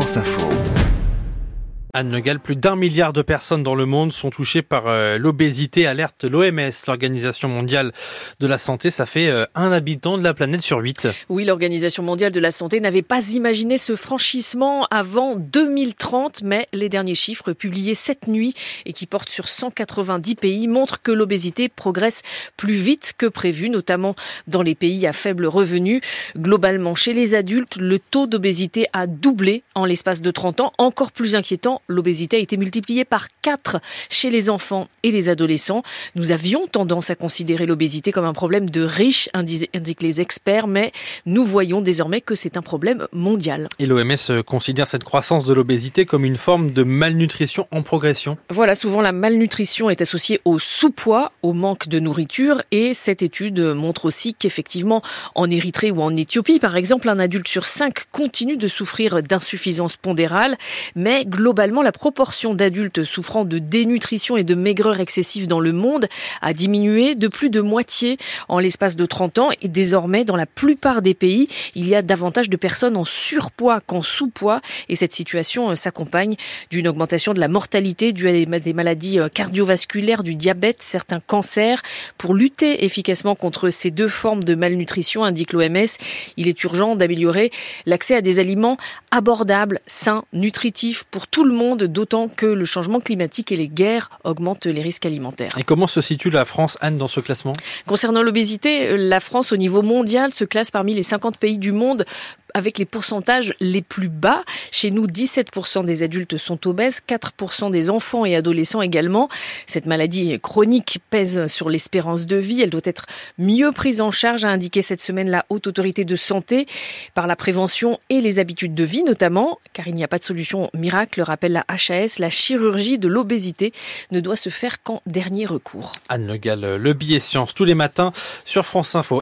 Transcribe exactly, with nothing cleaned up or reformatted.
France Info. Anne Le Gall, plus d'un milliard de personnes dans le monde sont touchées par euh, l'obésité, alerte l'O M S, l'Organisation mondiale de la santé. Ça fait euh, un habitant de la planète sur huit. Oui, l'Organisation mondiale de la santé n'avait pas imaginé ce franchissement avant deux mille trente, mais les derniers chiffres publiés cette nuit et qui portent sur cent quatre-vingt-dix pays montrent que l'obésité progresse plus vite que prévu, notamment dans les pays à faible revenu. Globalement, chez les adultes, le taux d'obésité a doublé en l'espace de trente ans. Encore plus inquiétant, l'obésité a été multipliée par quatre chez les enfants et les adolescents. Nous avions tendance à considérer l'obésité comme un problème de riches, indiquent les experts, mais nous voyons désormais que c'est un problème mondial. Et l'O M S considère cette croissance de l'obésité comme une forme de malnutrition en progression. Voilà, souvent la malnutrition est associée au sous-poids, au manque de nourriture, et cette étude montre aussi qu'effectivement, en Érythrée ou en Éthiopie, par exemple, un adulte sur cinq continue de souffrir d'insuffisance pondérale, mais globalement, la proportion d'adultes souffrant de dénutrition et de maigreur excessive dans le monde a diminué de plus de moitié en l'espace de trente ans. Et désormais, dans la plupart des pays, il y a davantage de personnes en surpoids qu'en sous-poids. Et cette situation s'accompagne d'une augmentation de la mortalité due à des maladies cardiovasculaires, du diabète, certains cancers. Pour lutter efficacement contre ces deux formes de malnutrition, indique l'O M S, il est urgent d'améliorer l'accès à des aliments abordables, sains, nutritifs pour tout le monde, d'autant que le changement climatique et les guerres augmentent les risques alimentaires. Et comment se situe la France, Anne, dans ce classement ? Concernant l'obésité, la France, au niveau mondial, se classe parmi les cinquante pays du monde avec les pourcentages les plus bas. Chez nous, dix-sept pour cent des adultes sont obèses, quatre pour cent des enfants et adolescents également. Cette maladie chronique pèse sur l'espérance de vie. Elle doit être mieux prise en charge, a indiqué cette semaine la Haute Autorité de Santé, par la prévention et les habitudes de vie notamment, car il n'y a pas de solution miracle, rappelle la H A S. La chirurgie de l'obésité ne doit se faire qu'en dernier recours. Anne Le Gall, le billet science tous les matins sur France Info.